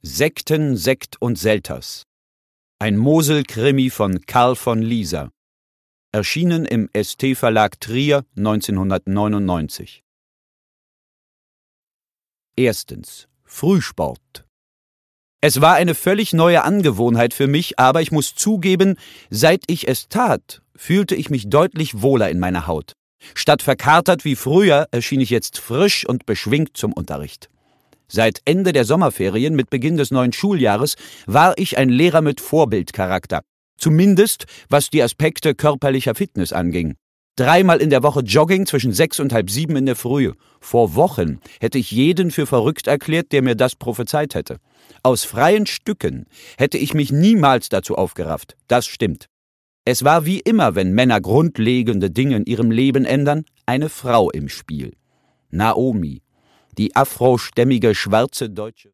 Sekten, Sekt und Selters. Ein Mosel-Krimi von Karl von Lieser. Erschienen im St-Verlag Trier 1999. Erstens. Frühsport. Es war eine völlig neue Angewohnheit für mich, aber ich muss zugeben, seit ich es tat, fühlte ich mich deutlich wohler in meiner Haut. Statt verkatert wie früher erschien ich jetzt frisch und beschwingt zum Unterricht. Seit Ende der Sommerferien mit Beginn des neuen Schuljahres war ich ein Lehrer mit Vorbildcharakter. Zumindest was die Aspekte körperlicher Fitness anging. 3-mal in der Woche Jogging zwischen 6 und halb 7 in der Früh. Vor Wochen hätte ich jeden für verrückt erklärt, der mir das prophezeit hätte. Aus freien Stücken hätte ich mich niemals dazu aufgerafft. Das stimmt. Es war wie immer, wenn Männer grundlegende Dinge in ihrem Leben ändern, eine Frau im Spiel. Naomi, die afrostämmige schwarze Deutsche.